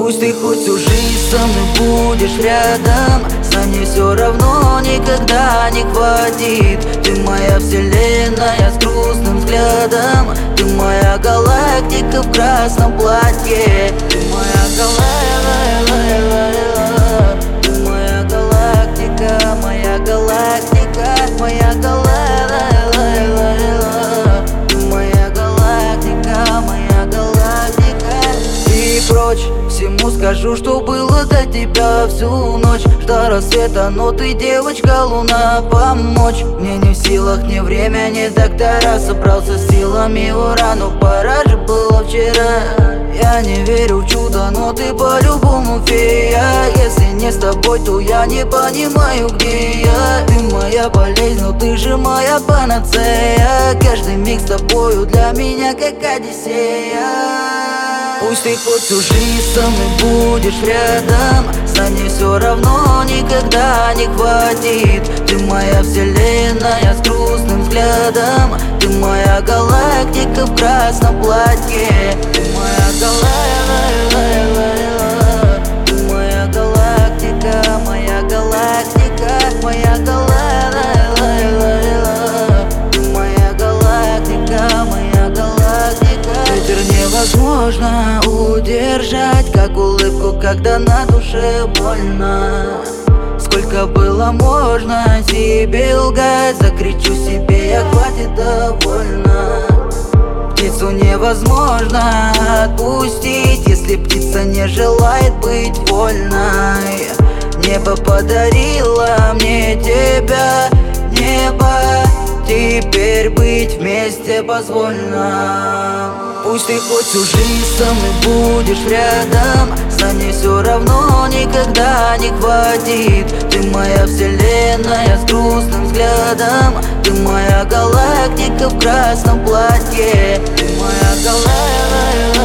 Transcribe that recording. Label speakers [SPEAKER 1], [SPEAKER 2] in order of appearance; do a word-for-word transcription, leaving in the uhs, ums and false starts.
[SPEAKER 1] Пусть ты хоть всю жизнь со мной будешь рядом, за ней все равно никогда не хватит. Ты моя вселенная с грустным взглядом, ты моя галактика в красном платье. Ты моя галактика, ты моя галактика, моя галактика, моя галактика. Прочь, всему скажу, что было до тебя всю ночь. Ждал рассвета, но ты, девочка, луна, помочь. Мне не в силах ни время, ни доктора. Собрался с силами, ура, но пора же было вчера. Я не верю в чудо, но ты по-любому фея. Если не с тобой, то я не понимаю, где я. Ты моя болезнь, но ты же моя панацея. Каждый миг с тобою для меня как Одиссея. Пусть ты хоть всю жизнь со мной будешь рядом, за ней все равно никогда не хватит. Ты моя вселенная с грустным взглядом, ты моя галактика в красном платье. Ты моя галактика, ты моя галактика, моя галактика, моя галактика. Невозможно удержать, как улыбку, когда на душе больно. Сколько было можно себе лгать, закричу себе, я хватит, довольно. Птицу невозможно отпустить, если птица не желает быть вольной. Небо подарило мне тебя, небо, теперь быть вместе позволено. Пусть ты хоть всю жизнь со мной будешь рядом, за ней все равно никогда не хватит. Ты моя вселенная с грустным взглядом, ты моя галактика в красном платье. Ты моя галактика.